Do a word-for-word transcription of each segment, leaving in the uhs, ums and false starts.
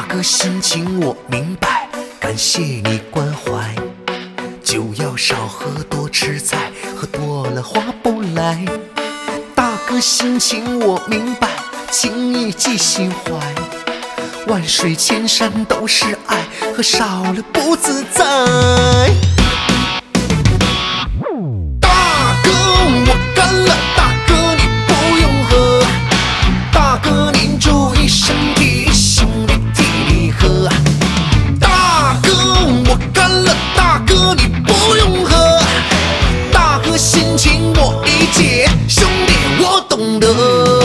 哥心情我明白，感谢你关怀。酒要少喝，多吃菜，喝多了划不来。大哥心情我明白，情义记心怀。万水千山都是爱，喝少了不自在。大哥我干了，大哥你不用喝。大哥您注意身体，兄弟替你喝。大哥我干了，大哥你不用喝。大哥心情我理解，兄弟我懂得。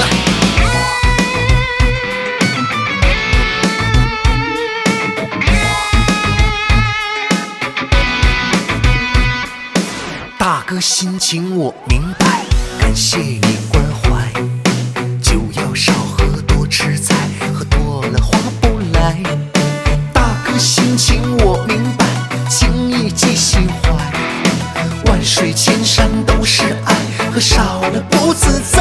大哥心情我明白，感谢你关怀。酒要少喝，多吃菜，喝多了划不来。大哥心情我明白，情义记心怀。万水千山都是爱，喝少了不自在。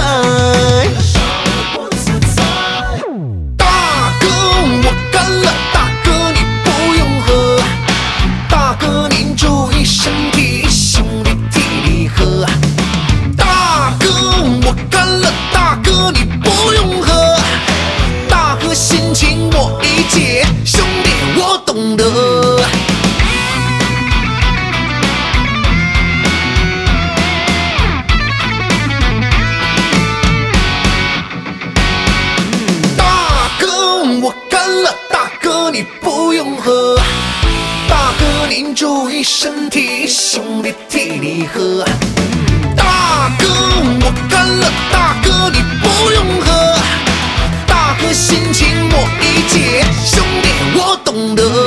大哥我干了，大哥你不用喝。大哥您注意身体，兄弟替你喝。大哥我干了，大哥你不用喝。大哥心情我理解，兄弟我懂得。大哥我干了，大哥你不用喝。大哥您注意身体，兄弟替你喝。大哥我干了，大哥你不用喝。大哥心情我理解，兄弟我懂得。